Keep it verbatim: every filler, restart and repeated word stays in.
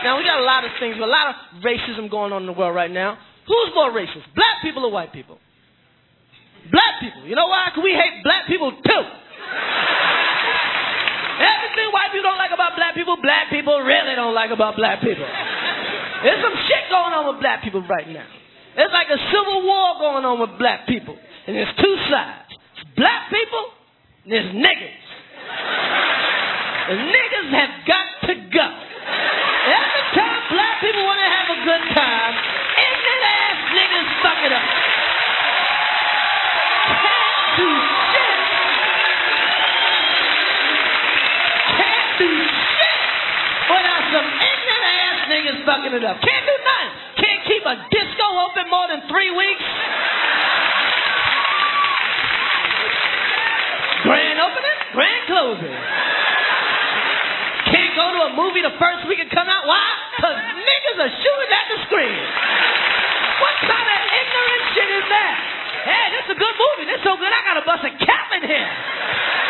Now, we got a lot of things, a lot of racism going on in the world right now. Who's more racist, black people or white people? Black people. You know why? Because we hate black people too. Everything white people don't like about black people, black people really don't like about black people. There's some shit going on with black people right now. It's like a civil war going on with black people. And there's two sides. It's black people and there's niggas. The niggas have got to go. Every time black people want to have a good time, ignorant ass niggas fuck it up. Can't do shit. Can't do shit without some ignorant ass niggas fucking it up. Can't do nothing. Can't keep a disco open more than three weeks. Grand opening, grand closing. Can't go to a movie the first week and come out. Why? Because niggas are shooting at the screen. What kind of ignorant shit is that? Hey, this is a good movie. This is so good I got to bust a cap in here.